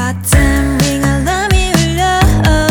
같은 빙알람이 울려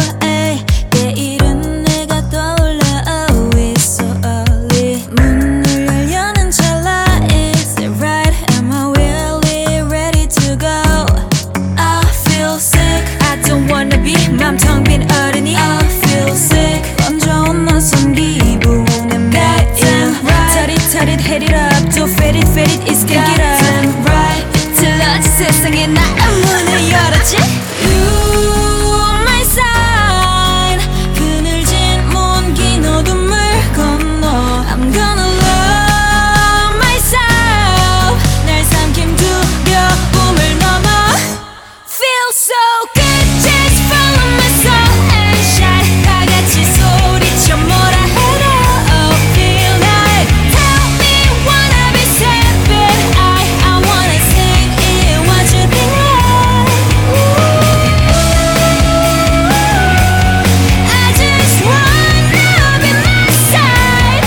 내일은 내가 떠올라 It's so early 문을 열려는 찰나 Is it right? Am I really ready to go? I feel sick I don't wanna be 맘 텅 빈 어른이 I feel sick 먼저 온 낯선 기분에 매일 타릿타릿 hit it up 또 fade it it's get it up right 틀어진 세상에 나 문을 열었지 You on my side 그늘진 먼 긴 어둠을 건너 I'm gonna love myself 날 삼킨 두려움을 넘어 Feel so good just follow my soul and shine 다 같이 소리쳐 뭐라 해도 feel like tell me wanna be separate I wanna sing it what you think like I just wanna be my side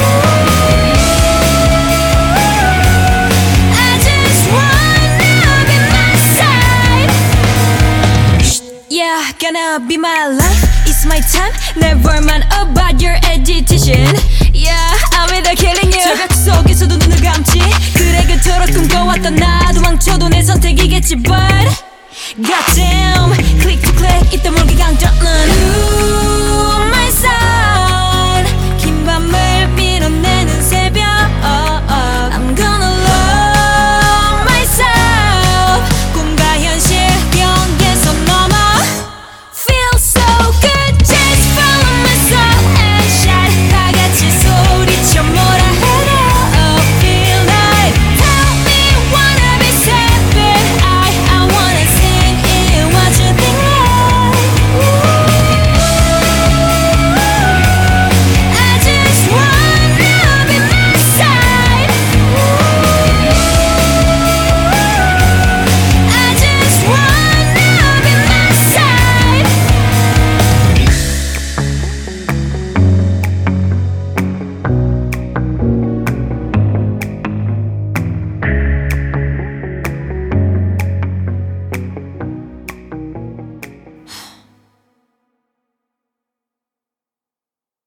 I just wanna be my side Yeah, gonna be my life It's my time Never mind about your agitation Yeah, I'm either killing you 절벽 속에서도 눈을 감지 그래 그토록 꿈꿔왔던 나도 망쳐도 내 선택이겠지 But Goddamn Click to click 이때 물기 강전은